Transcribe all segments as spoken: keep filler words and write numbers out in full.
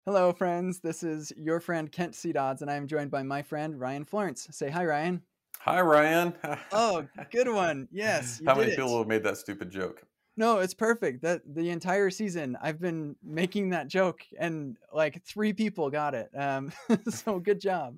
Hello, friends. This is your friend Kent C. Dodds, and I am joined by my friend Ryan Florence. Say hi, Ryan. Hi, Ryan. Oh, good one. Yes, you How did many it. people have made that stupid joke? No, it's perfect. That the entire season I've been making that joke, and like three people got it. Um, so good job.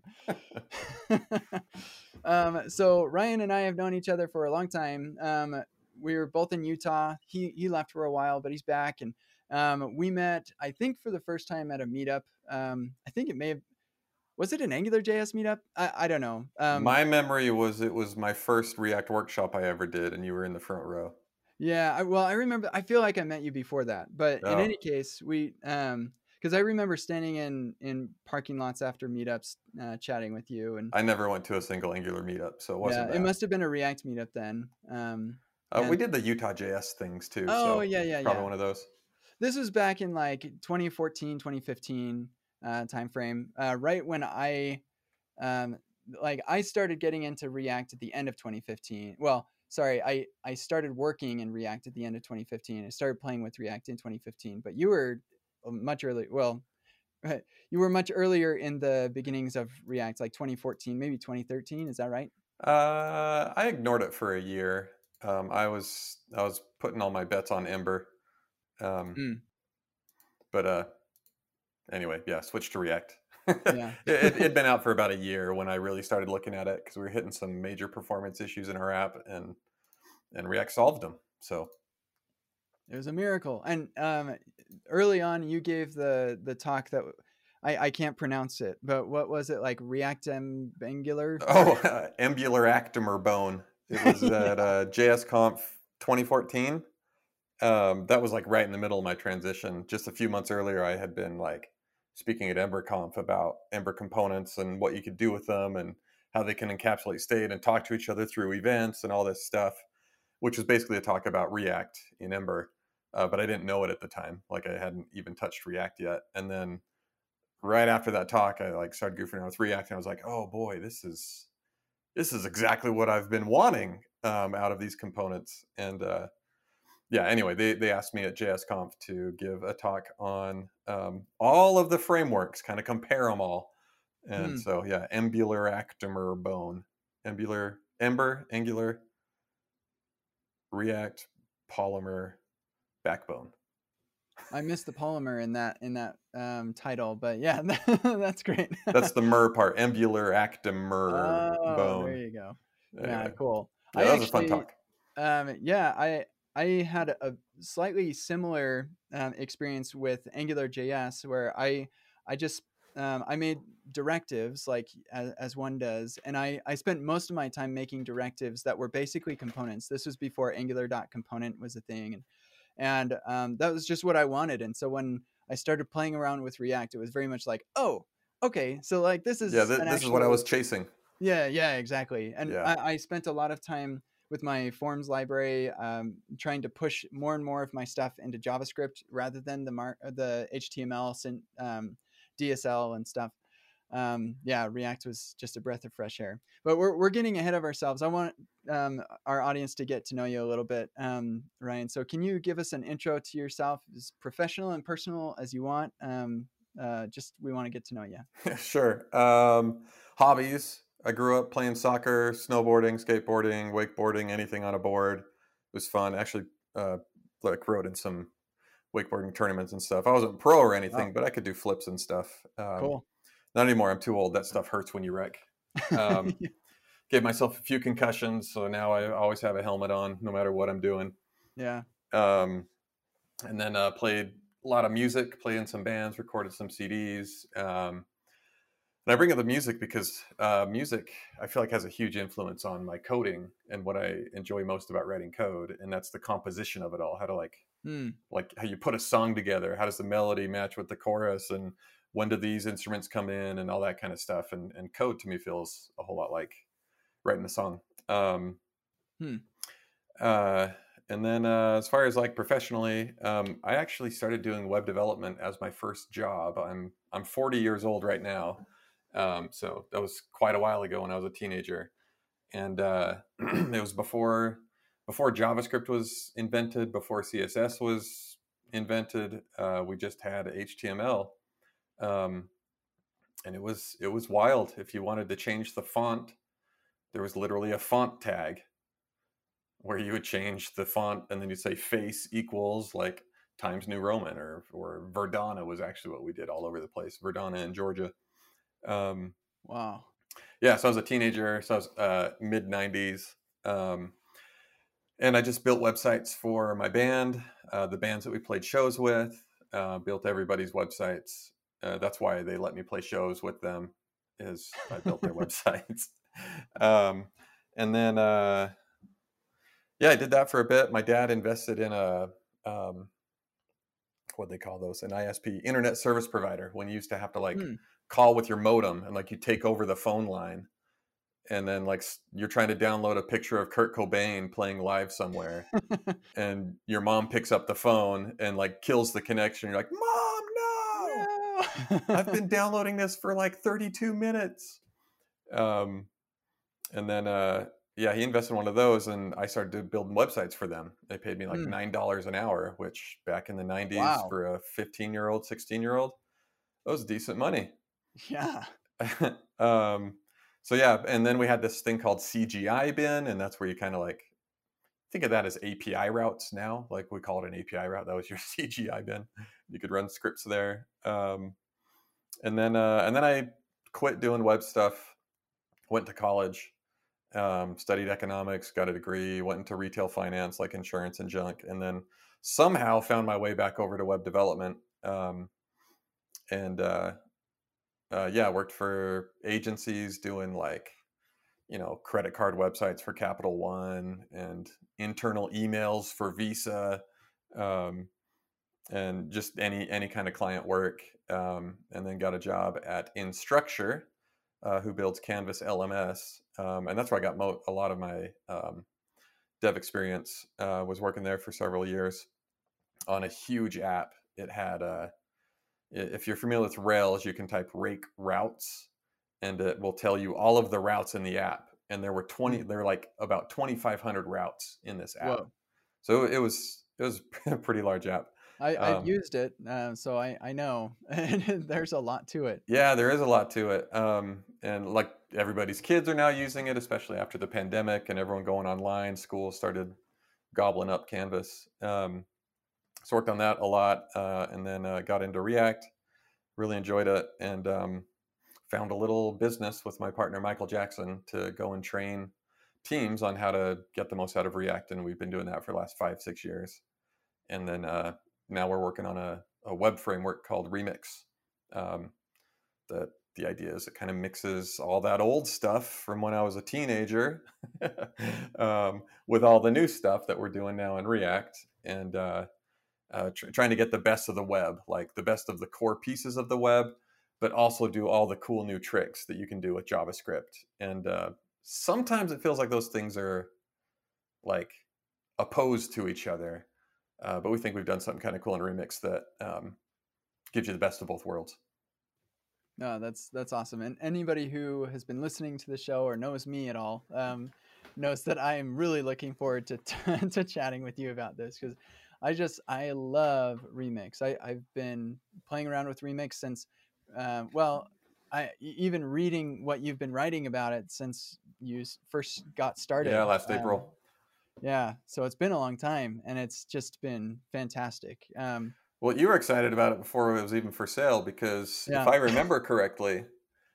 um, so Ryan and I have known each other for a long time. Um, we were both in Utah. He he left for a while, but he's back, and um, we met. I think for the first time at a meetup. Um, I think it may have Was it an AngularJS meetup? I, I don't know. Um, My memory was it was my first React workshop I ever did, and you were in the front row. yeah, I, well, I remember. I feel like I met you before that, but in any Oh, case, we um, because I remember standing in in parking lots after meetups, uh, chatting with you, and I never went to a single Angular meetup, so it wasn't yeah, it that. must have been a React meetup then. Um, Uh, and we did the Utah J S things too, oh so yeah, it's yeah, probably yeah. one of those. This was back in like twenty fourteen, twenty fifteen uh, timeframe, uh, right when I um, like I started getting into React at the end of twenty fifteen. Well, sorry, I I started working in React at the end of twenty fifteen. I started playing with React in twenty fifteen, but you were much earlier. Well, you were much earlier in the beginnings of React, like twenty fourteen, maybe twenty thirteen. Is that right? Uh, I ignored it for a year. Um, I was I was putting all my bets on Ember, um, Mm, but uh, anyway, yeah, switched to React. it, yeah. it, it'd been out for about a year when I really started looking at it because we were hitting some major performance issues in our app, and and React solved them. So It was a miracle. And um, early on, you gave the the talk that I, I can't pronounce it, but what was it like? React Angular? oh, uh, Embular Actimer Bone. It was at uh, JSConf twenty fourteen. Um, that was like right in the middle of my transition. Just a few months earlier, I had been like speaking at EmberConf about Ember components and what you could do with them and how they can encapsulate state and talk to each other through events and all this stuff, which was basically a talk about React in Ember. Uh, but I didn't know it at the time. Like I hadn't even touched React yet. And then right after that talk, I like started goofing around with React, and I was like, oh boy, this is this is exactly what I've been wanting um, out of these components. And uh, yeah, anyway, they, they asked me at JSConf to give a talk on um, all of the frameworks, kind of compare them all. And Hmm. so, yeah, Embular Actimer Bone, Embular, Ember, Angular, React, Polymer, Backbone. I missed the polymer in that in that um, title, but yeah, that's great. That's the mer part, Embular Actimer Oh, there Bone. you go. Yeah, Anyway, cool. yeah, I that was a fun actually, talk. um, yeah, I I had a slightly similar um, experience with Angular J S, where I I just um, I made directives like as, as one does, and I I spent most of my time making directives that were basically components. This was before Angular dot component was a thing, and and um, that was just what I wanted. And so when I started playing around with React, it was very much like, oh, okay, so like this Yeah, is th- an this is what I actual was chasing. yeah, yeah, exactly. And Yeah. I, I spent a lot of time with my forms library, um, trying to push more and more of my stuff into JavaScript rather than the mar- the H T M L, um, D S L, and stuff. Um, yeah, React was just a breath of fresh air. But we're we're getting ahead of ourselves. I want um, our audience to get to know you a little bit, um, Ryan. So can you give us an intro to yourself, as professional and personal as you want? Um, uh, just we want to get to know you. Sure. Um, hobbies. I grew up playing soccer, snowboarding, skateboarding, wakeboarding, anything on a board. It was fun. Actually, uh, like rode in some wakeboarding tournaments and stuff. I wasn't pro or Wow, anything, but I could do flips and stuff. Um, cool. not anymore. I'm too old. That stuff hurts when you wreck. Um, gave myself a few concussions, so now I always have a helmet on, no matter what I'm doing. Yeah. Um, and then uh, played a lot of music, played in some bands, recorded some C Ds. Um, and I bring up the music because uh, music, I feel like, has a huge influence on my coding and what I enjoy most about writing code, and that's the composition of it all. How to like, Hmm. like how you put a song together. How does the melody match with the chorus, and when do these instruments come in, and all that kind of stuff. And, and code to me feels a whole lot like writing a song. Um, Hmm. uh, and then uh, as far as like professionally, um, I actually started doing web development as my first job. I'm I'm forty years old right now, um, so that was quite a while ago when I was a teenager, and uh, it was before before JavaScript was invented, before C S S was invented. Uh, we just had H T M L, Um, and it was it was wild. If you wanted to change the font, there was literally a font tag where you would change the font, and then you'd say face equals like Times New Roman, or or Verdana was actually what we did all over the place. Verdana in Georgia. Um, Wow. yeah, so I was a teenager, so I was uh, mid nineties. Um, and I just built websites for my band, uh, the bands that we played shows with, uh, built everybody's websites. Uh, that's why they let me play shows with them, is I built their websites. Um, and then, uh, yeah, I did that for a bit. My dad invested in a, um, what they call those, an I S P, internet service provider, when you used to have to like Hmm. call with your modem and like you take over the phone line. And then like you're trying to download a picture of Kurt Cobain playing live somewhere, and your mom picks up the phone and like kills the connection. You're like, Mom, no, I've No. been downloading this for like thirty-two minutes. Um, and then, uh, yeah, he invested in one of those, and I started building websites for them. They paid me like Hmm. nine dollars an hour, which back in the nineties Wow. for a fifteen year old, sixteen year old, that was decent money. Yeah. um, so yeah, and then we had this thing called C G I bin, and that's where you kind of like think of that as A P I routes now. Like we call it an A P I route. That was your C G I bin. You could run scripts there. Um, and then uh, and then I quit doing web stuff. Went to college, um, studied economics, got a degree, went into retail finance, like insurance and junk, and then somehow found my way back over to web development. Um, and uh, uh, yeah, worked for agencies doing like, you know, credit card websites for Capital One and internal emails for Visa, um, and just any any kind of client work. Um, and then got a job at Instructure, uh, who builds Canvas L M S, um, and that's where I got mo- a lot of my um, dev experience. Uh, was working there for several years on a huge app. It had uh, if you're familiar with Rails, you can type rake routes, and it will tell you all of the routes in the app. And there were twenty, Hmm. there were like about twenty-five hundred routes in this app. Whoa. So it was it was a pretty large app. I, I've Um, used it, uh, so I, I know. And there's a lot to it. yeah, there is a lot to it. Um, and like everybody's kids are now using it, especially after the pandemic and everyone going online. Schools started gobbling up Canvas. Um, so worked on that a lot, uh, and then uh, got into React. Really enjoyed it, and um, found a little business with my partner Michael Jackson to go and train teams on how to get the most out of React, and we've been doing that for the last five six years. And then uh, now we're working on a, a web framework called Remix. Um, that the idea is it kind of mixes all that old stuff from when I was a teenager um, with all the new stuff that we're doing now in React, and uh, uh, tr- trying to get the best of the web, like the best of the core pieces of the web, but also do all the cool new tricks that you can do with JavaScript. And uh, sometimes it feels like those things are like opposed to each other, uh, but we think we've done something kind of cool in Remix that um, gives you the best of both worlds. No, that's that's awesome. And anybody who has been listening to the show or knows me at all um, knows that I am really looking forward to to chatting with you about this, because I just I love Remix. I I've been playing around with Remix since, uh, well, I e- even reading what you've been writing about it since you s- first got Yeah, started. last Um, April. yeah, so it's been a long time, and it's just been fantastic. Um, Well, you were excited about it before it was even for sale, because if yeah. I remember correctly,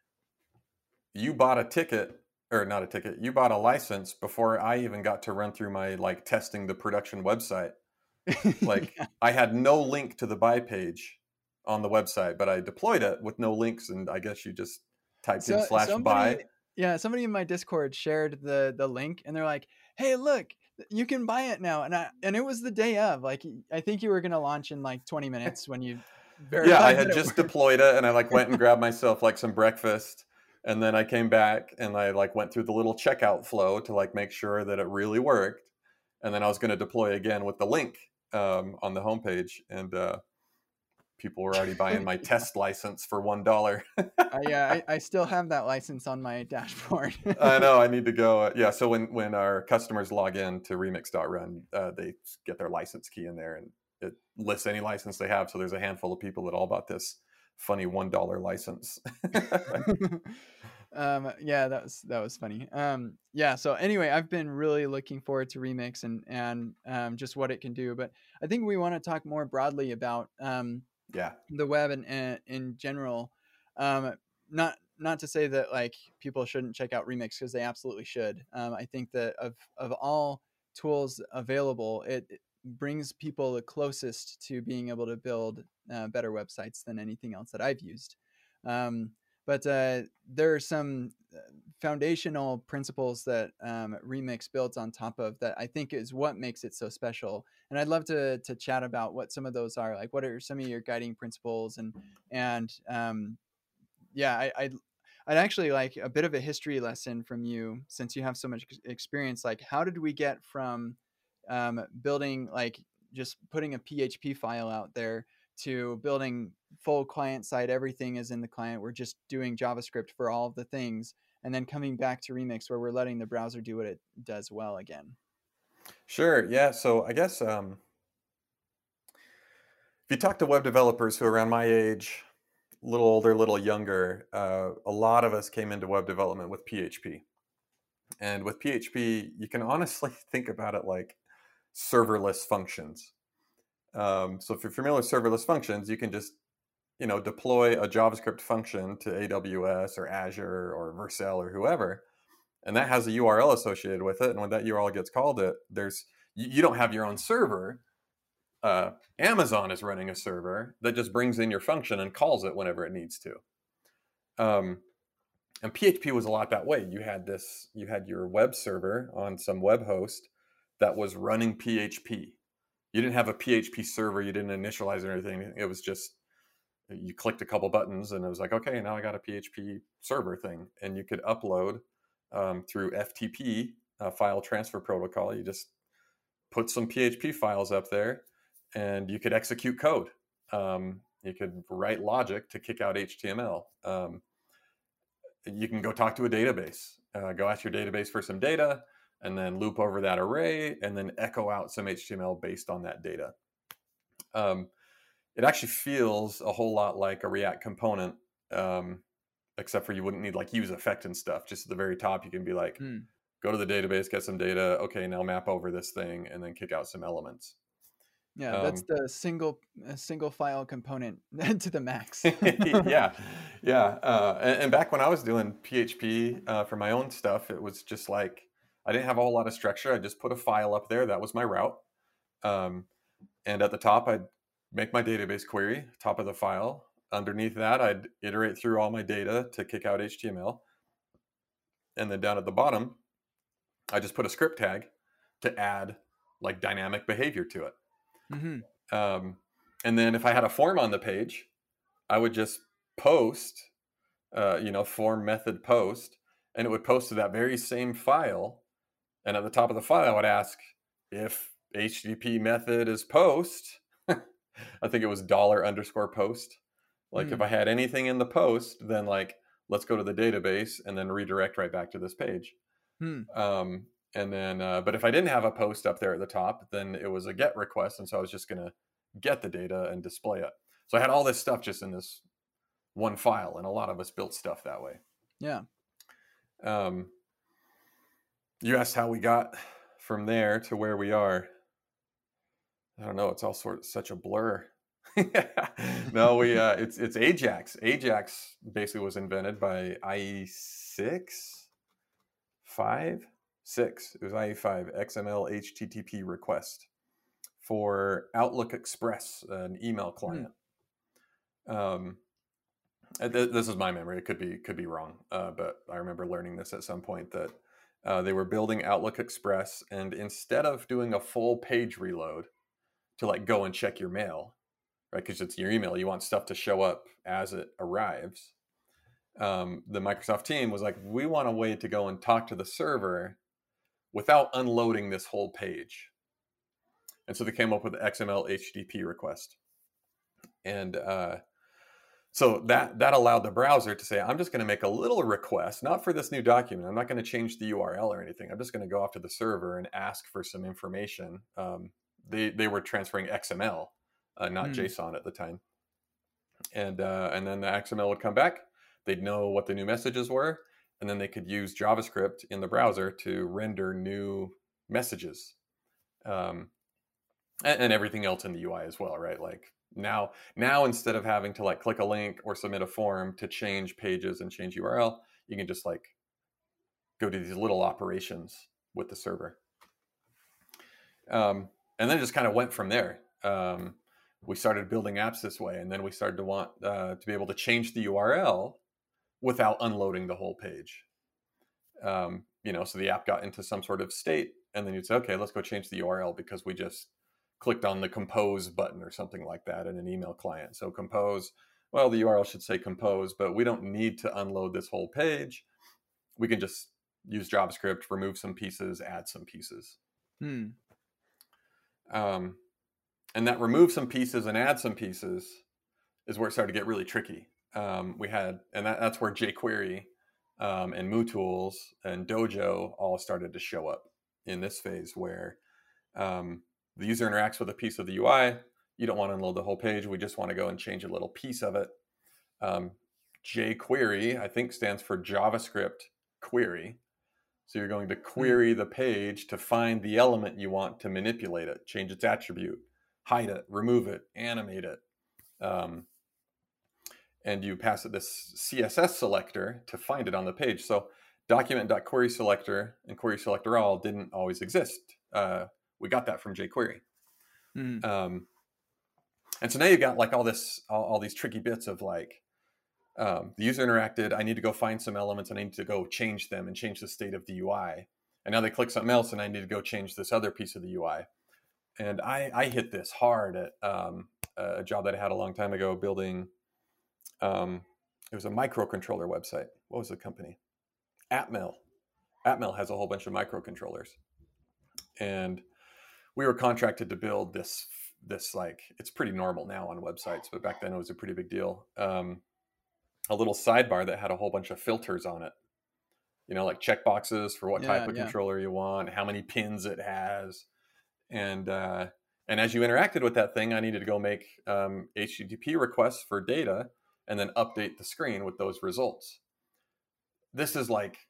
you bought a ticket, or not a ticket, you bought a license before I even got to run through my like testing the production website. Like Yeah. I had no link to the buy page on the website, but I deployed it with no links, and I guess you just typed in So slash somebody, buy. yeah, somebody in my Discord shared the the link, and they're like, "Hey, look, you can buy it now." And I and it was the day of. Like, I think you were gonna launch in like twenty minutes when you Yeah, I verified that had it just worked. deployed it, and I like went and grabbed myself like some breakfast, and then I came back and I like went through the little checkout flow to like make sure that it really worked, and then I was going to deploy again with the link um, on the homepage, and uh, people were already buying my Yeah, test license for one dollar. I, yeah, I, I still have that license on my dashboard. I know I need to go. Uh, yeah, so when when our customers log in to remix dot run, uh, they get their license key in there, and it lists any license they have. So there's a handful of people that all bought this funny one dollar license. um, yeah, that was that was funny. Um, yeah. So anyway, I've been really looking forward to Remix and and um, just what it can do. But I think we want to talk more broadly about um, Yeah. the web and, and in general. Um, not not to say that like people shouldn't check out Remix, because they absolutely should. Um, I think that of of all tools available, it, it brings people the closest to being able to build uh, better websites than anything else that I've used. Um, but uh, there are some uh, foundational principles that um, Remix builds on top of that I think is what makes it so special. And I'd love to to chat about what some of those are. Like, what are some of your guiding principles, and and um, yeah, I, I'd I'd actually like a bit of a history lesson from you, since you have so much experience. Like, how did we get from um, building, like, just putting a P H P file out there, to building full client side, everything is in the client, we're just doing JavaScript for all of the things, and then coming back to Remix where we're letting the browser do what it does well again? Sure. Yeah. So I guess um, if you talk to web developers who are around my age, a little older, a little younger, uh, a lot of us came into web development with P H P. And with P H P, you can honestly think about it like serverless functions. Um, so if you're familiar with serverless functions, you can just, you know, deploy a JavaScript function to A W S or Azure or Vercel or whoever, and that has a U R L associated with it. And when that U R L gets called, it there's you, you don't have your own server. Uh, Amazon is running a server that just brings in your function and calls it whenever it needs to. Um, and P H P was a lot that way. You had this, you had your web server on some web host that was running P H P. You didn't have a P H P server. You didn't initialize it or anything. It was just, you clicked a couple buttons and it was like, okay, now I got a P H P server thing. And you could upload um, through F T P, uh, file transfer protocol. You just put some P H P files up there and you could execute code. Um, you could write logic to kick out H T M L. Um, you can go talk to a database, uh, go ask your database for some data, and then loop over that array and then echo out some H T M L based on that data. Um, it actually feels a whole lot like a React component, um, except for you wouldn't need like use effect and stuff. Just at the very top, you can be like, Hmm. go to the database, get some data. Okay, now map over this thing and then kick out some elements. Yeah, that's Um, the single uh, single file component to the max. yeah, yeah. Uh, and, and back when I was doing P H P uh, for my own stuff, it was just like I didn't have a whole lot of structure. I just put a file up there. That was my route. Um, and at the top, I'd make my database query, top of the file. Underneath that, I'd iterate through all my data to kick out H T M L. And then down at the bottom, I just put a script tag to add like dynamic behavior to it. Mm-hmm. Um, and then if I had a form on the page, I would just post, uh, you know, form method post, and it would post to that very same file. And at the top of the file, I would ask if H T T P method is post. I think it was dollar underscore post. Like Mm. if I had anything in the post, then like, let's go to the database and then redirect right back to this page. Hmm. Um, and then, uh, but if I didn't have a post up there at the top, then it was a get request. And so I was just going to get the data and display it. So I had all this stuff just in this one file. And a lot of us built stuff that way. Yeah. Um, you asked how we got from there to where we are. I don't know. It's all sort of such a blur. No, we, uh, it's, it's Ajax. Ajax basically was invented by I E six, five, six. It was I E five, X M L H T T P request for Outlook Express, an email client. Hmm. Um, th- this is my memory. It could be, could be wrong. Uh, but I remember learning this at some point that uh, they were building Outlook Express, and instead of doing a full page reload to like go and check your mail, right? Because it's your email, you want stuff to show up as it arrives. Um, the Microsoft team was like, we want a way to go and talk to the server without unloading this whole page. And so they came up with the X M L H T T P request. And uh, so that, that allowed the browser to say, I'm just going to make a little request, not for this new document. I'm not going to change the U R L or anything. I'm just going to go off to the server and ask for some information. Um, they, they were transferring X M L, uh, not Hmm. JSON at the time. And uh, and then the X M L would come back. They'd know what the new messages were, and then they could use JavaScript in the browser to render new messages, um, and, and everything else in the U I as well, right? Like now, now instead of having to like click a link or submit a form to change pages and change U R L, you can just like go to these little operations with the server. Um, and then it just kind of went from there. Um, we started building apps this way, and then we started to want uh, to be able to change the U R L without unloading the whole page. Um, you know, so the app got into some sort of state, and then you'd say, okay, let's go change the U R L because we just clicked on the compose button or something like that in an email client. So compose, well, the U R L should say compose, but we don't need to unload this whole page. We can just use JavaScript, remove some pieces, add some pieces. Hmm. Um, and that remove some pieces and add some pieces is where it started to get really tricky. Um, we had, and that, that's where jQuery um, and MooTools and Dojo all started to show up in this phase where um, the user interacts with a piece of the U I. You don't want to unload the whole page. We just want to go and change a little piece of it. Um, jQuery, I think, stands for JavaScript query. So you're going to query the page to find the element you want to manipulate it, change its attribute, hide it, remove it, animate it. Um, and you pass it this C S S selector to find it on the page. So document.querySelector and querySelectorAll didn't always exist. Uh, we got that from jQuery. Mm. Um, and so now you got like all this, all, all these tricky bits of like, Um, the user interacted. I need to go find some elements and I need to go change them and change the state of the U I. And now they click something else and I need to go change this other piece of the U I. And I, I hit this hard at um, a job that I had a long time ago building. Um, it was a microcontroller website. What was the company? Atmel. Atmel has a whole bunch of microcontrollers. And we were contracted to build this, this like, it's pretty normal now on websites, but back then it was a pretty big deal. Um, a little sidebar that had a whole bunch of filters on it, you know, like checkboxes for what Yeah, type of yeah. controller you want, how many pins it has. And, uh, and as you interacted with that thing, I needed to go make um, H T T P requests for data and then update the screen with those results. This is like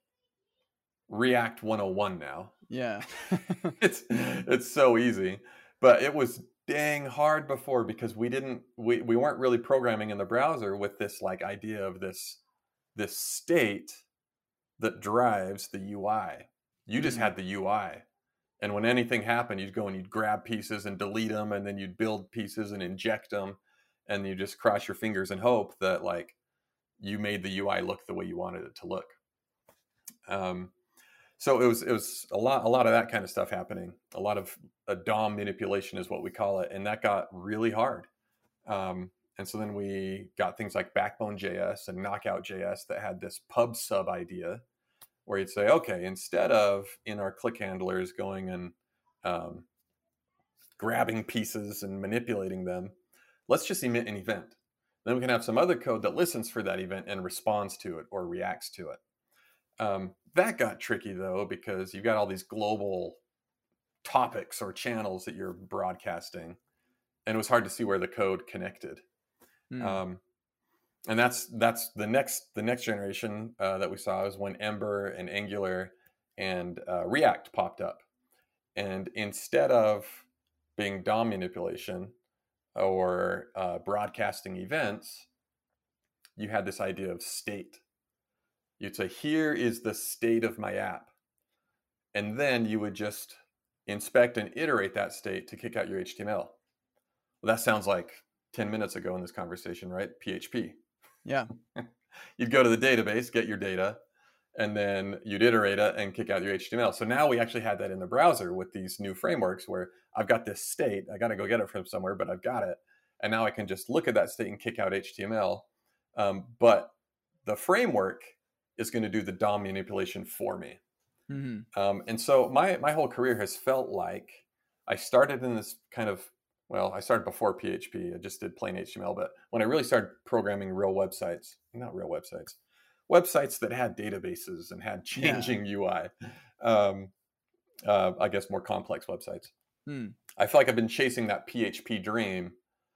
React one oh one now. Yeah. it's, it's so easy, but it was dang hard before because we didn't we, we weren't really programming in the browser with this like idea of this this state that drives the U I. You just Mhm. had the U I, and when anything happened you'd go and you'd grab pieces and delete them, and then you'd build pieces and inject them, and you just cross your fingers and hope that like you made the U I look the way you wanted it to look. um, So it was it was a lot a lot of that kind of stuff happening. A lot of a D O M manipulation is what we call it, and that got really hard. Um, and so then we got things like Backbone J S and Knockout J S that had this pub sub idea, where you'd say, okay, instead of in our click handlers going and um, grabbing pieces and manipulating them, let's just emit an event. Then we can have some other code that listens for that event and responds to it or reacts to it. Um, that got tricky though, because you've got all these global topics or channels that you're broadcasting, and it was hard to see where the code connected. Mm. Um, and that's that's the next the next generation uh, that we saw is when Ember and Angular and uh, React popped up, and instead of being D O M manipulation or uh, broadcasting events, you had this idea of state. You'd say, here is the state of my app. And then you would just inspect and iterate that state to kick out your H T M L. Well, that sounds like ten minutes ago in this conversation, right? P H P. Yeah. You'd go to the database, get your data, and then you'd iterate it and kick out your H T M L. So now we actually had that in the browser with these new frameworks where I've got this state. I got to go get it from somewhere, but I've got it. And now I can just look at that state and kick out H T M L. Um, but the framework is going to do the D O M manipulation for me. Mm-hmm. Um, and so my, my whole career has felt like I started in this kind of, well, I started before P H P. I just did plain H T M L. But when I really started programming real websites, not real websites, websites that had databases and had changing yeah. U I, um, uh, I guess more complex websites. Mm. I feel like I've been chasing that P H P dream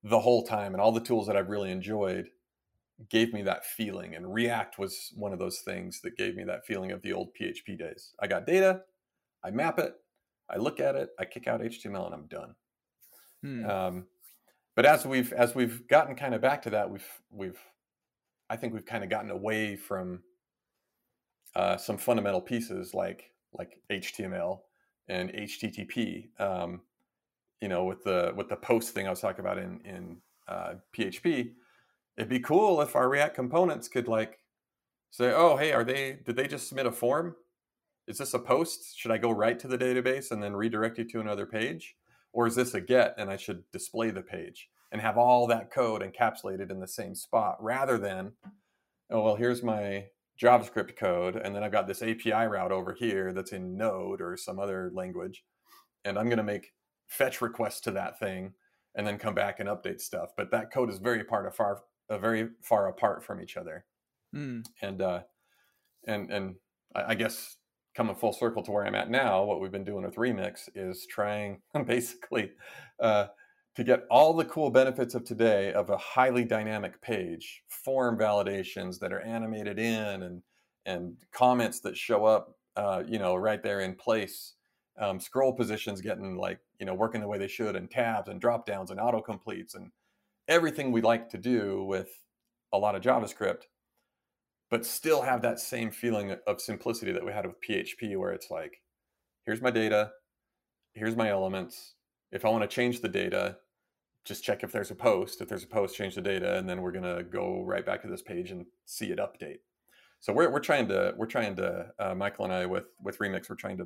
the whole time, and all the tools that I've really enjoyed gave me that feeling. And React was one of those things that gave me that feeling of the old P H P days. I got data, I map it, I look at it, I kick out H T M L, and I'm done. Hmm. Um, but as we've as we've gotten kind of back to that, we've we've I think we've kind of gotten away from uh, some fundamental pieces like like H T M L and H T T P. Um, you know, with the with the post thing I was talking about in in uh, P H P, it'd be cool if our React components could like say, oh, hey, are they did they just submit a form? Is this a post? Should I go right to the database and then redirect you to another page? Or is this a get and I should display the page and have all that code encapsulated in the same spot rather than, oh, well, here's my JavaScript code, and then I've got this A P I route over here that's in Node or some other language, and I'm going to make fetch requests to that thing and then come back and update stuff. But that code is very part of far, uh, very far apart from each other. Hmm. And uh, and and I, I guess coming full circle to where I'm at now, what we've been doing with Remix is trying basically uh, to get all the cool benefits of today of a highly dynamic page, form validations that are animated in, and and comments that show up, uh, you know, right there in place. Um, scroll positions getting like, you know, working the way they should, and tabs and drop downs and autocompletes and everything we like to do with a lot of JavaScript, but still have that same feeling of simplicity that we had with P H P, where it's like, here's my data, here's my elements. If I want to change the data, just check if there's a post. If there's a post, change the data, and then we're gonna go right back to this page and see it update. So we're we're trying to we're trying to uh, Michael and I with with Remix, we're trying to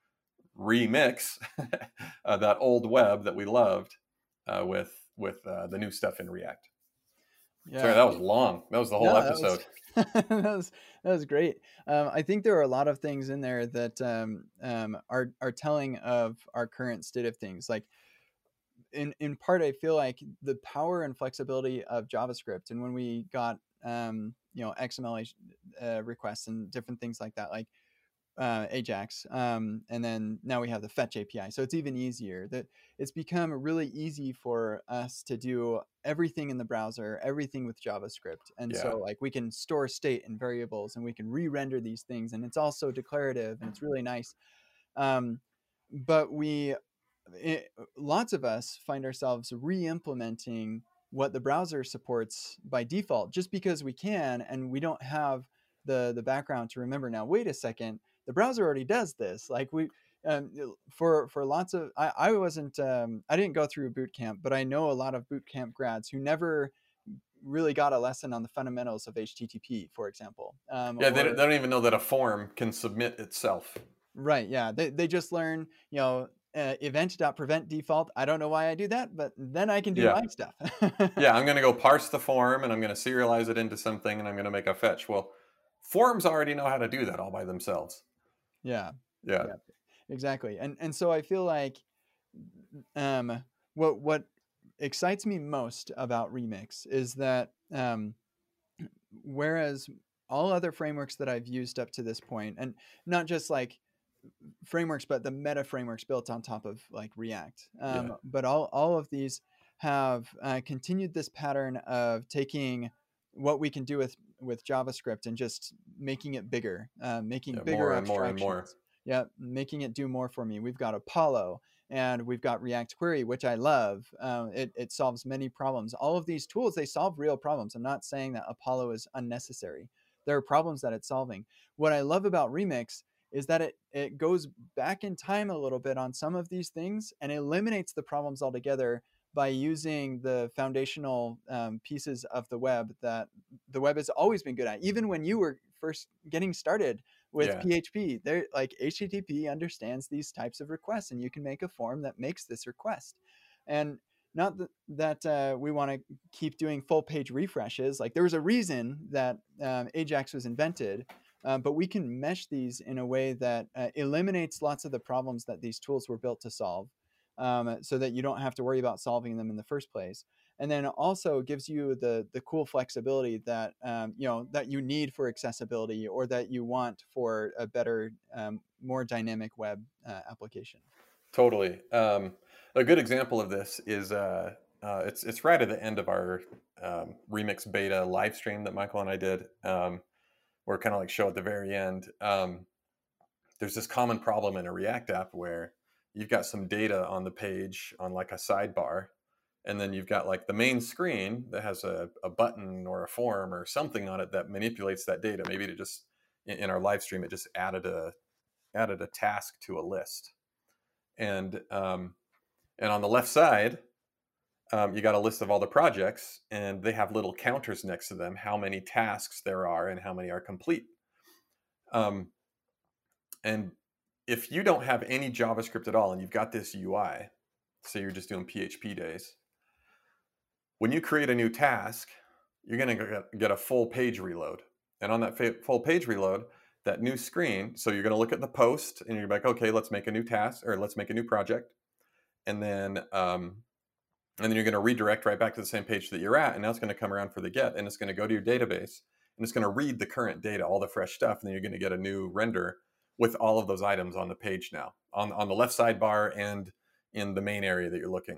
remix uh, that old web that we loved uh, with with uh, the new stuff in React. Sorry, Yeah. that was long. That was the whole No, that was episode. that was that was great. Um, I think there are a lot of things in there that um, um, are are telling of our current state of things. Like in in part, I feel like the power and flexibility of JavaScript, and when we got um, you know X M L uh, requests and different things like that, like uh, Ajax, um, and then now we have the Fetch A P I. So it's even easier. That it's become really easy for us to do everything in the browser, everything with JavaScript, and Yeah, so like we can store state and variables, and we can re-render these things, and it's also declarative, and it's really nice. Um, but we, it, lots of us find ourselves re-implementing what the browser supports by default, just because we can, and we don't have the the background to remember. Now, wait a second, the browser already does this. Like we, um, for for lots of, I, I wasn't, um, I didn't go through a boot camp, but I know a lot of boot camp grads who never really got a lesson on the fundamentals of H T T P, for example, um, yeah. They don't, or they don't even know that a form can submit itself. right. Yeah. They, they just learn, you know, uh, event.prevent default. I don't know why I do that, but then I can do Yeah, my stuff. yeah. I'm going to go parse the form, and I'm going to serialize it into something, and I'm going to make a fetch. Well, forms already know how to do that all by themselves. Yeah. Yeah, Yeah. Exactly. And and so I feel like um what what excites me most about Remix is that um whereas all other frameworks that I've used up to this point, and not just like frameworks, but the meta frameworks built on top of like React. yeah, Um, but all, all of these have uh, continued this pattern of taking what we can do with, with JavaScript and just making it bigger, uh, making yeah. bigger More and more and more. abstractions. Yeah, making it do more for me. We've got Apollo and we've got React Query, which I love. Um, it, it solves many problems. All of these tools, they solve real problems. I'm not saying that Apollo is unnecessary. There are problems that it's solving. What I love about Remix is that it, it goes back in time a little bit on some of these things and eliminates the problems altogether by using the foundational um, pieces of the web that the web has always been good at. Even when you were first getting started with Yeah, P H P, there like H T T P understands these types of requests, and you can make a form that makes this request. And not th- that uh, we want to keep doing full page refreshes. Like there was a reason that um, Ajax was invented, um, but we can mesh these in a way that uh, eliminates lots of the problems that these tools were built to solve, um, so that you don't have to worry about solving them in the first place. And then also gives you the the cool flexibility that um, you know that you need for accessibility, or that you want for a better, um, more dynamic web uh, application. totally. Um, a good example of this is uh, uh, it's it's right at the end of our um, Remix beta live stream that Michael and I did. Um, we're kind of like show at the very end. Um, there's this common problem in a React app where you've got some data on the page on like a sidebar, and then you've got like the main screen that has a, a button or a form or something on it that manipulates that data. Maybe it just in, in our live stream it just added a added a task to a list, and um, and on the left side um, you got a list of all the projects, and they have little counters next to them, how many tasks there are and how many are complete. Um, and if you don't have any JavaScript at all and you've got this U I, say you're just doing P H P days, when you create a new task, you're going to get a full page reload. And on that full page reload, that new screen, so you're going to look at the post and you're like, okay, let's make a new task, or let's make a new project. And then, um, and then you're going to redirect right back to the same page that you're at. And now it's going to come around for the get, and it's going to go to your database, and it's going to read the current data, all the fresh stuff. And then you're going to get a new render with all of those items on the page now, on, on the left sidebar and in the main area that you're looking.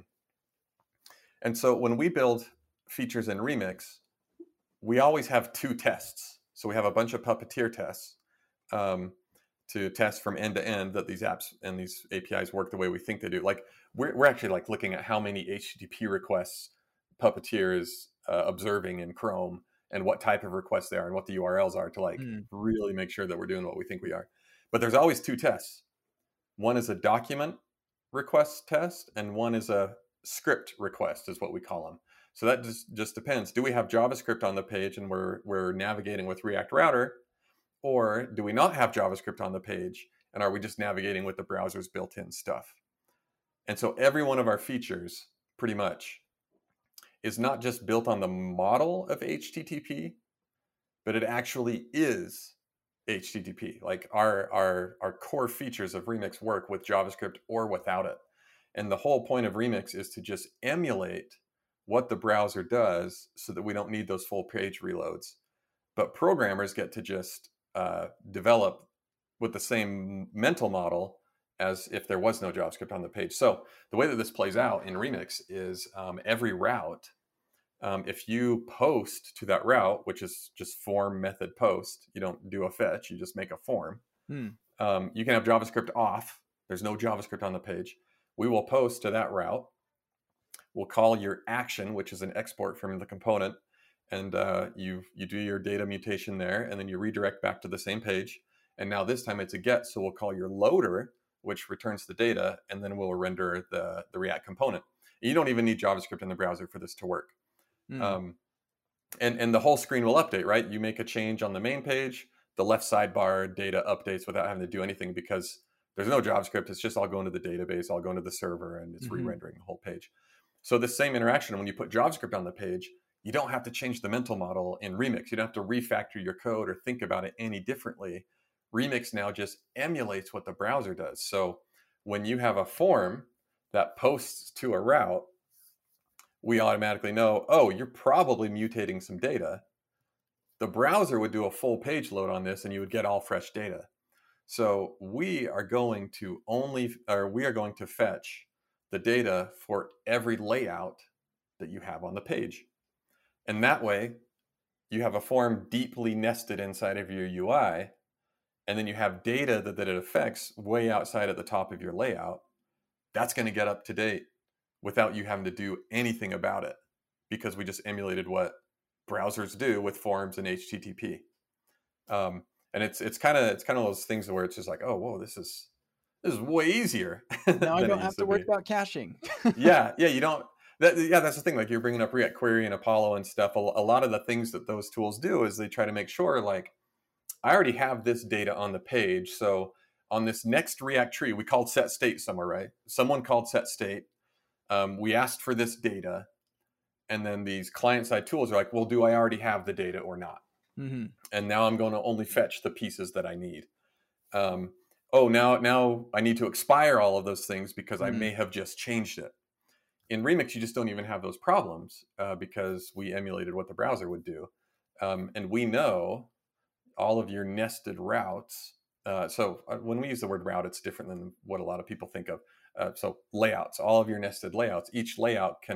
And so when we build features in Remix, we always have two tests. So we have a bunch of Puppeteer tests um, to test from end to end that these apps and these A P Is work the way we think they do. Like we're, we're actually like looking at how many H T T P requests Puppeteer is uh, observing in Chrome, and what type of requests they are and what the U R Ls are, to like mm. really make sure that we're doing what we think we are. But there's always two tests. One is a document request test, and one is a script request, is what we call them. So that just, just depends. Do we have JavaScript on the page and we're, we're navigating with React Router? Or do we not have JavaScript on the page and are we just navigating with the browser's built-in stuff? And so every one of our features, pretty much, is not just built on the model of H T T P, but it actually is H T T P. Like our, our, our core features of Remix work with JavaScript or without it. And the whole point of Remix is to just emulate what the browser does so that we don't need those full page reloads. But programmers get to just uh, develop with the same mental model as if there was no JavaScript on the page. So the way that this plays out in Remix is um, every route, um, if you post to that route, which is just form method post, you don't do a fetch, you just make a form. Hmm. Um, you can have JavaScript off. There's no JavaScript on the page. We will post to that route. We'll call your action, which is an export from the component, and uh, you you do your data mutation there, and then you redirect back to the same page. And now this time it's a get, so we'll call your loader, which returns the data, and then we'll render the, the React component. You don't even need JavaScript in the browser for this to work. Mm. Um, and, and the whole screen will update, right? You make a change on the main page, the left sidebar data updates without having to do anything because there's no JavaScript. It's just all going to the database, all going to the server, and it's mm-hmm. re-rendering the whole page. So the same interaction, when you put JavaScript on the page, you don't have to change the mental model in Remix. You don't have to refactor your code or think about it any differently. Remix now just emulates what the browser does. So when you have a form that posts to a route, we automatically know, oh, you're probably mutating some data. The browser would do a full page load on this and you would get all fresh data. So we are going to only, or we are going to fetch the data for every layout that you have on the page. And that way you have a form deeply nested inside of your U I, and then you have data that, that it affects way outside at the top of your layout. That's going to get up to date without you having to do anything about it, because we just emulated what browsers do with forms and H T T P. Um, and it's it's kind of it's kind of those things where it's just like, oh, whoa, this is this is way easier. Now I don't have to, to worry about caching. yeah, yeah, you don't. That, yeah, that's the thing. Like you're bringing up React Query and Apollo and stuff. A, a lot of the things that those tools do is they try to make sure, like, I already have this data on the page. So on this next React tree, we called set state somewhere, right? Someone called set state. Um, we asked for this data. And then these client-side tools are like, well, do I already have the data or not? Mm-hmm. And now I'm going to only fetch the pieces that I need. Um, oh, now, now I need to expire all of those things because mm-hmm. I may have just changed it. In Remix, you just don't even have those problems uh, because we emulated what the browser would do. Um, and we know all of your nested routes. Uh, so uh, when we use the word route, it's different than what a lot of people think of. Uh, so layouts, all of your nested layouts, each layout can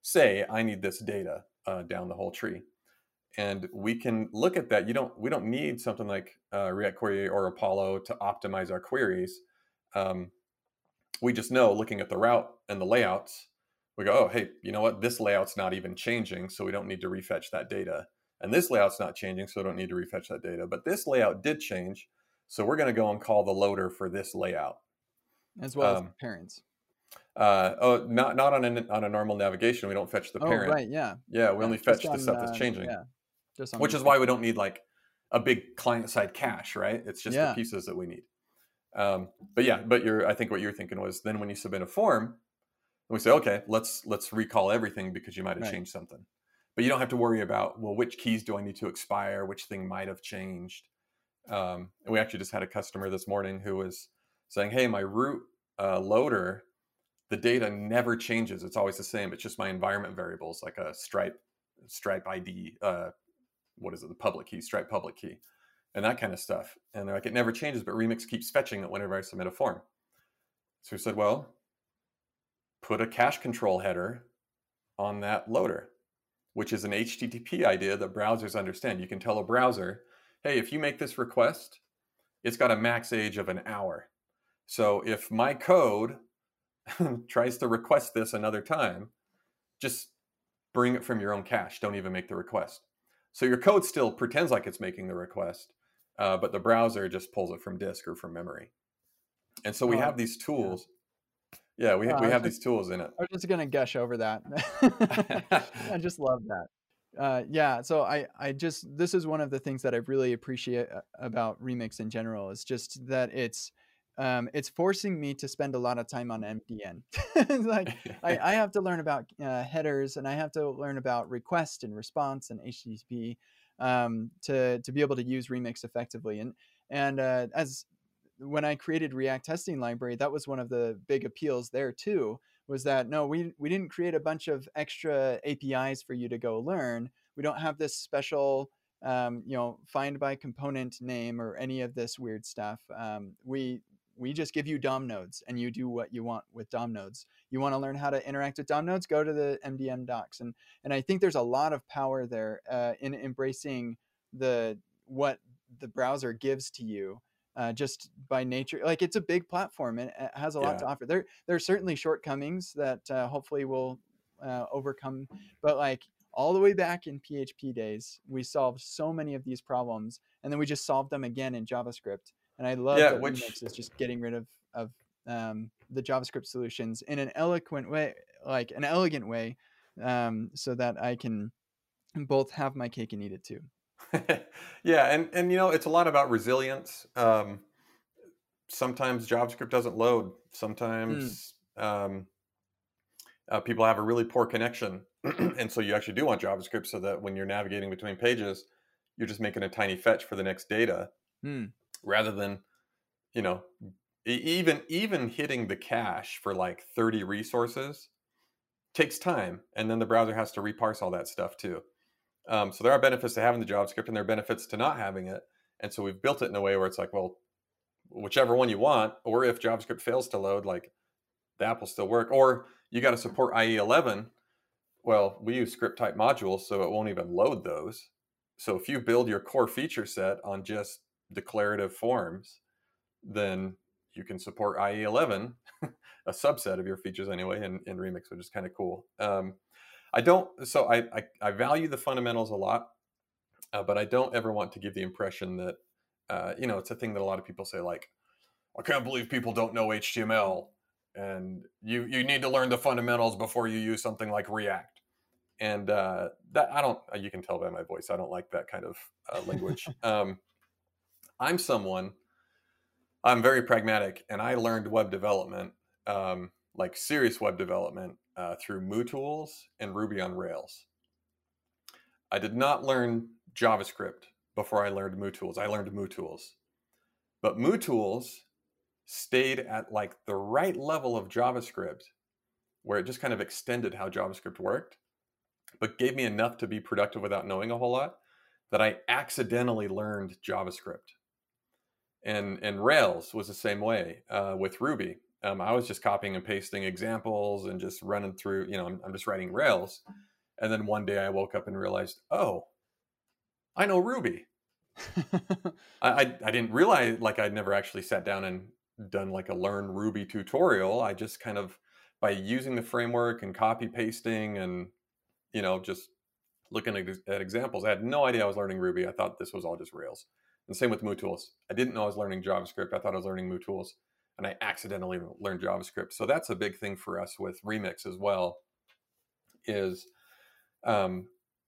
say, I need this data uh, down the whole tree. And we can look at that. You don't, we don't need something like uh, React Query or Apollo to optimize our queries. Um, we just know, looking at the route and the layouts, we go, oh, hey, you know what? This layout's not even changing, so we don't need to refetch that data. And this layout's not changing, so we don't need to refetch that data. But this layout did change, so we're going to go and call the loader for this layout. As well Um, as parents. Uh, oh, not not on a on a normal navigation. We don't fetch the Oh, parent. right, yeah. Yeah, we Yeah, only just fetch the on, stuff that's uh, changing, yeah, just on which is Remix. why we don't need like a big client side cache, right? It's just the Yeah. pieces that we need. Um, but yeah, but you're I think what you're thinking was then when you submit a form, we say, okay, let's let's recall everything because you might have Right. changed something. But you don't have to worry about, well, which keys do I need to expire? Which thing might have changed? Um, and we actually just had a customer this morning who was saying, hey, my root uh, loader, the data never changes. It's always the same. It's just my environment variables, like a Stripe, Stripe I D, uh, what is it, the public key, Stripe public key, and that kind of stuff. And they're like, it never changes, but Remix keeps fetching it whenever I submit a form. So we said, well, put a cache control header on that loader, which is an H T T P idea that browsers understand. You can tell a browser, hey, if you make this request, it's got a max age of an hour. So if my code tries to request this another time, just bring it from your own cache. Don't even make the request. So your code still pretends like it's making the request, uh, but the browser just pulls it from disk or from memory. And so we Oh, have these tools. Yeah, yeah we, Oh, we I have was these tools in it. I was just gonna gush over that. I just love that. Uh, yeah, so I, I just this is one of the things that I really appreciate uh, about Remix in general is just that it's um, it's forcing me to spend a lot of time on M D N. Like I, I have to learn about uh, headers and I have to learn about request and response and H T T P um, to to be able to use Remix effectively. And and uh, as when I created React Testing Library, that was one of the big appeals there too, was that no, we we didn't create a bunch of extra A P Is for you to go learn. We don't have this special um, you know, find by component name or any of this weird stuff. Um, we we just give you D O M nodes and you do what you want with D O M nodes. You want to learn how to interact with D O M nodes, go to the M D N docs. And and I think there's a lot of power there uh, in embracing the what the browser gives to you uh, just by nature. Like it's a big platform and it has a lot Yeah. to offer. There, there are certainly shortcomings that uh, hopefully we'll uh, overcome. But like all the way back in P H P days, we solved so many of these problems, and then we just solved them again in JavaScript. And I love Yeah, that which Remix is just getting rid of of um, the JavaScript solutions in an eloquent way, like an elegant way, um, so that I can both have my cake and eat it too. yeah, and and you know it's a lot about resilience. Um, sometimes JavaScript doesn't load. Mm, Sometimes um, uh, people have a really poor connection, and so you actually do want JavaScript so that when you're navigating between pages, you're just making a tiny fetch for the next data, mm, rather than you know e- even even hitting the cache for like thirty resources takes time, and then the browser has to reparse all that stuff too. Um, so there are benefits to having the JavaScript, and there are benefits to not having it. And so we've built it in a way where it's like, well, whichever one you want, or if JavaScript fails to load, like the app will still work. Or you got to support I E eleven. Well, we use script type modules, so it won't even load those. So if you build your core feature set on just declarative forms, then you can support I E eleven, a subset of your features anyway, in, in Remix, which is kind of cool. Um, I don't, so I, I, I value the fundamentals a lot, uh, but I don't ever want to give the impression that, uh, you know, it's a thing that a lot of people say, like, I can't believe people don't know H T M L, and you, you need to learn the fundamentals before you use something like React. And uh, that I don't, you can tell by my voice, I don't like that kind of uh, language. um, I'm someone, I'm very pragmatic, and I learned web development, um, like serious web development, uh, through MooTools and Ruby on Rails. I did not learn JavaScript before I learned MooTools. I learned MooTools. But MooTools stayed at like the right level of JavaScript where it just kind of extended how JavaScript worked, but gave me enough to be productive without knowing a whole lot that I accidentally learned JavaScript. And, and Rails was the same way uh, with Ruby. Um, I was just copying and pasting examples and just running through, you know, I'm, I'm just writing Rails. And then one day I woke up and realized, oh, I know Ruby. I, I, I didn't realize, like, I'd never actually sat down and done like a learn Ruby tutorial. I just kind of, by using the framework and copy pasting and, you know, just looking at, at examples, I had no idea I was learning Ruby. I thought this was all just Rails. And same with MooTools. I didn't know I was learning JavaScript. I thought I was learning MooTools, and I accidentally learned JavaScript. So that's a big thing for us with Remix as well, is um,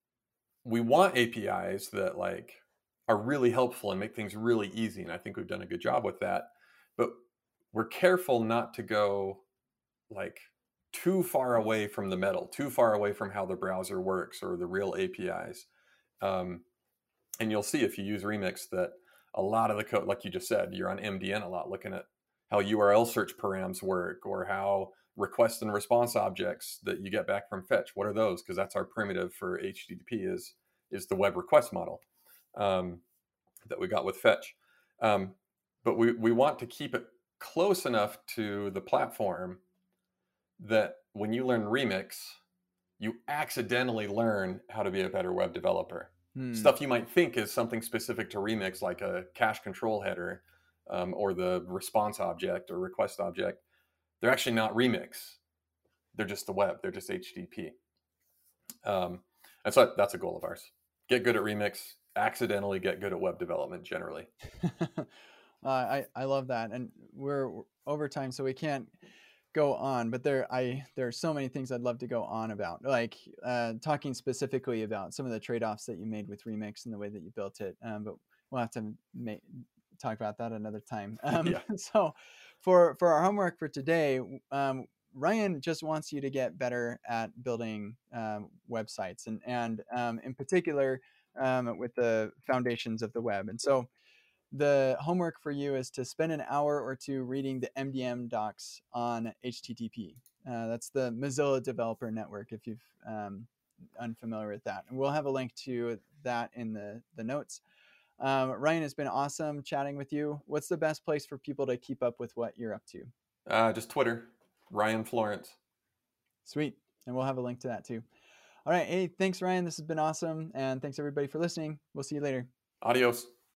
we want A P Is that like are really helpful and make things really easy. And I think we've done a good job with that. But we're careful not to go like too far away from the metal, too far away from how the browser works or the real A P Is. Um, and you'll see if you use Remix that a lot of the code, like you just said, you're on M D N a lot, looking at how U R L search params work, or how request and response objects that you get back from Fetch, what are those? Because that's our primitive for H T T P, is is the web request model um, that we got with Fetch. Um, but we, we want to keep it close enough to the platform that when you learn Remix, you accidentally learn how to be a better web developer. Hmm. Stuff you might think is something specific to Remix, like a cache control header um, or the response object or request object. They're actually not Remix. They're just the web. They're just H T T P. Um, and so that's a goal of ours. Get good at Remix, accidentally get good at web development generally. uh, I, I love that. And we're, we're over time, so we can't go on, but there I there are so many things I'd love to go on about, like uh, talking specifically about some of the trade-offs that you made with Remix and the way that you built it. Um, but we'll have to make, talk about that another time. Um, yeah. So for for our homework for today, um, Ryan just wants you to get better at building um, websites, and and um, in particular um, with the foundations of the web. And so the homework for you is to spend an hour or two reading the M D M docs on H T T P. Uh, that's the Mozilla Developer Network, if you've um, unfamiliar with that. And we'll have a link to that in the, the notes. Um, Ryan, it's been awesome chatting with you. What's the best place for people to keep up with what you're up to? Uh, just Twitter, Ryan Florence. Sweet. And we'll have a link to that too. All right. Hey, thanks, Ryan. This has been awesome. And thanks, everybody, for listening. We'll see you later. Adios.